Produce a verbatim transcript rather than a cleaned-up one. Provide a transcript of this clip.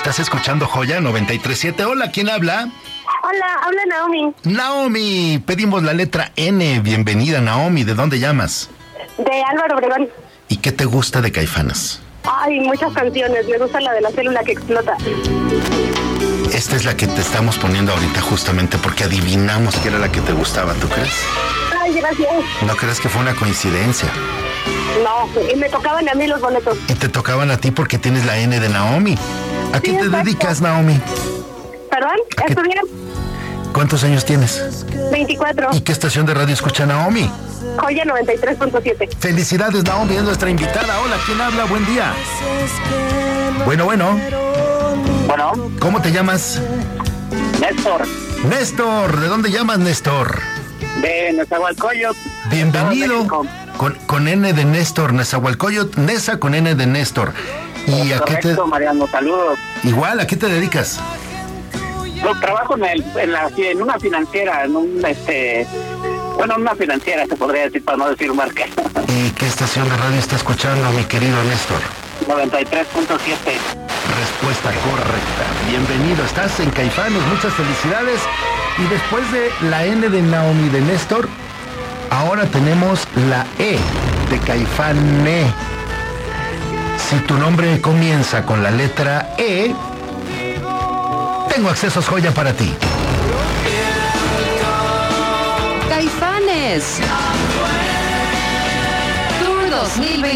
Estás escuchando Joya noventa y tres punto siete. Hola, ¿quién habla? Hola, habla Naomi. Naomi, pedimos la letra N. Bienvenida, Naomi. ¿De dónde llamas? De Álvaro Obregón. ¿Y qué te gusta de Caifanes? Ay, muchas canciones. Me gusta la de la célula que explota. Esta es la que te estamos poniendo ahorita justamente porque adivinamos que era la que te gustaba, ¿tú crees? Ay, gracias. ¿No crees que fue una coincidencia? No, y me tocaban a mí los boletos. Y te tocaban a ti porque tienes la N de Naomi. ¿A qué Sí, te exacto. dedicas, Naomi? ¿Perdón? qué? ¿Estudiar? ¿Cuántos años tienes? veinticuatro. ¿Y qué estación de radio escucha Naomi? Joya noventa y tres punto siete. Felicidades, Naomi, es nuestra invitada. Hola, ¿quién habla? Buen día. Bueno, bueno. Bueno, ¿Cómo te llamas? Néstor, Néstor. ¿De dónde llamas, Néstor? de Nezahualcóyotl. Bienvenido. México. Con, con N de Néstor, Nezahualcóyotl, Nesa con N de Néstor. ¿Y a qué te... Correcto, Mariano, saludos. Igual, ¿a qué te dedicas? Yo trabajo en, el, en, la, en una financiera, en un, este, bueno, en una financiera se podría decir, para no decir marca. ¿Y qué estación de radio está escuchando, mi querido Néstor? noventa y tres punto siete. Respuesta correcta. Bienvenido, estás en Caifanes, muchas felicidades. Y después de la N de Naomi de Néstor, ahora tenemos la E de Caifane. Si tu nombre comienza con la letra E, tengo accesos Joya para ti. Caifanes Tour dos mil veinte.